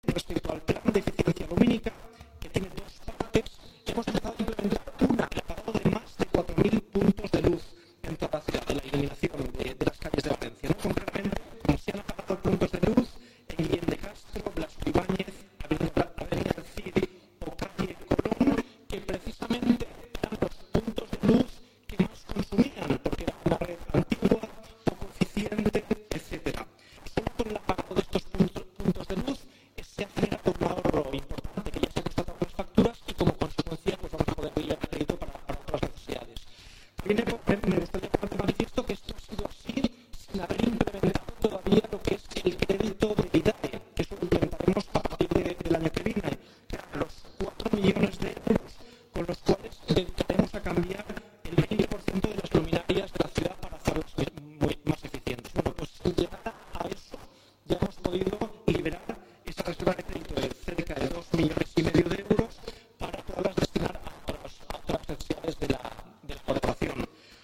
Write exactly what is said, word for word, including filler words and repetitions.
respecto al plan de eficiencia lumínica, que tiene dos partes, hemos empezado a implementar una, el apagado de más de cuatro mil puntos de luz en toda la ciudad, de la iluminación de, de las calles de Valencia, ¿no? Concretamente, como se han apagado puntos de luz en Guillén de Castro, Blas Ibáñez, Avenida, Avenida del Cid o calle Colón, que precisamente eran los puntos de luz que más consumían, porque era una red antigua, poco eficiente, etcétera. Solo con el apagado de estos puntos, puntos de luz se ha generado un ahorro importante que ya se ha constatado en las facturas y como consecuencia pues vamos a poder pedir crédito para, para otras necesidades. También me, me gustaría poner de manifiesto que esto ha sido así sin haber implementado todavía lo que es el crédito de IDAE, que eso lo implementaremos a partir de, del año que viene, que eran los cuatro millones de euros con los cuales dedicaremos a cambiar el veinte por ciento de las luminarias de la ciudad para hacerlas muy, más eficientes. Bueno, pues llegada a eso ya hemos podido liberar esa reserva de crédito de cerca de dos millones y medio de euros para poderlas destinar a otras, a otras necesidades de la